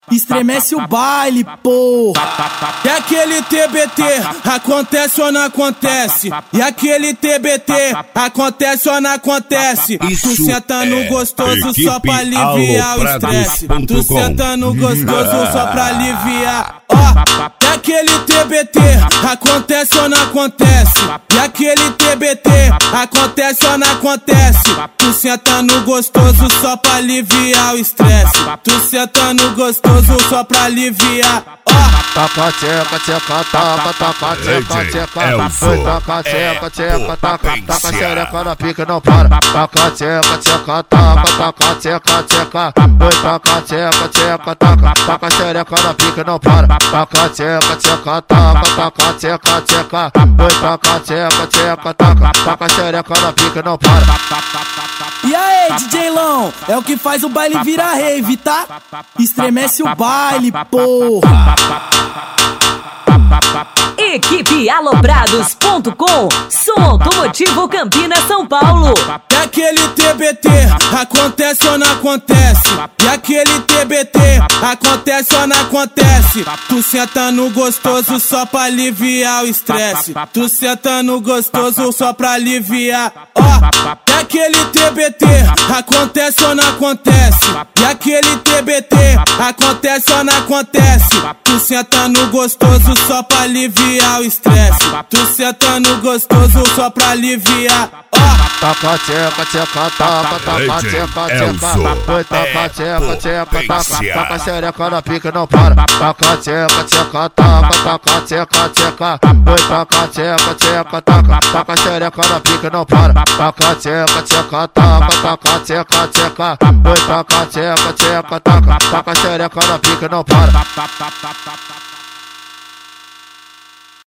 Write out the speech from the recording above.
Estremece o baile, porra. E aquele TBT, acontece ou não acontece? E aquele TBT, acontece ou não acontece? Tu senta no gostoso só pra aliviar o estresse. Tu senta no gostoso só pra aliviar. Ó, e aquele TBT, acontece ou não acontece? E aquele TBT, acontece ou não acontece? Tu senta no gostoso só pra aliviar o estresse. Tu senta no gostoso só pra aliviar. Taca tcheca, tcheca, taca, taca tcheca, tcheca. Foi taca tcheca, tcheca, taca, taca xereca na pica não para. Taca tcheca, tcheca, taca, taca tcheca, tcheca. Foi taca tcheca, tcheca, taca, taca xereca na pica não para. Taca tcheca, tcheca, taca, taca tcheca, tcheca. Foi taca tcheca, tcheca, taca, taca xereca na pica não para. E aí, DJ Lão, é o que faz o baile virar rave, tá? Estremece o baile, porra. Equipe Aloprados.com, som automotivo Campinas, São Paulo. E aquele TBT, acontece ou não acontece? E aquele TBT, acontece ou não acontece? Tu senta no gostoso só pra aliviar o estresse. Tu senta no gostoso só pra aliviar. Ó, e aquele TBT, acontece ou não acontece? E aquele TBT, acontece ou não acontece? Tu senta no gostoso só pra aliviar o estresse. Tu senta no gostoso só pra aliviar. Taca tcheca, tcheca, taca, taca tcheca, tcheca. Foi taca tcheca, tcheca, taca, taca xereca na pica não para. Taca tcheca, tcheca, taca, taca tcheca, tcheca. Foi taca tcheca, tcheca, taca, taca xereca na pica não para. Taca tcheca, tcheca, taca, taca tcheca, tcheca. Foi taca tcheca, tcheca, taca, taca xereca na pica não para.